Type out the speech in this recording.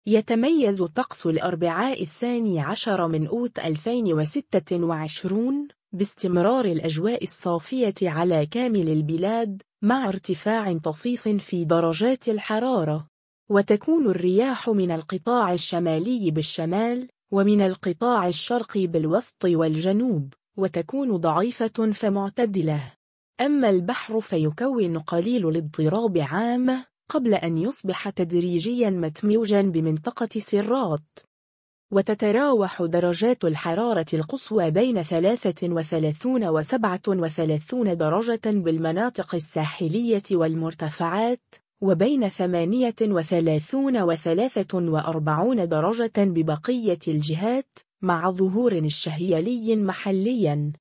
يتميز طقس الأربعاء 12 من أوت 2026 باستمرار الأجواء الصافية على كامل البلاد مع ارتفاع طفيف في درجات الحرارة، وتكون الرياح من القطاع الشمالي بالشمال ومن القطاع الشرقي بالوسط والجنوب، وتكون ضعيفة فمعتدلة. أما البحر فيكون قليل الاضطراب عامة قبل أن يصبح تدريجيا متموجا بمنطقة سرات، وتتراوح درجات الحرارة القصوى بين 33 و 37 درجة بالمناطق الساحلية والمرتفعات، وبين 38 و 43 درجة ببقية الجهات، مع ظهور شهيلي محليا.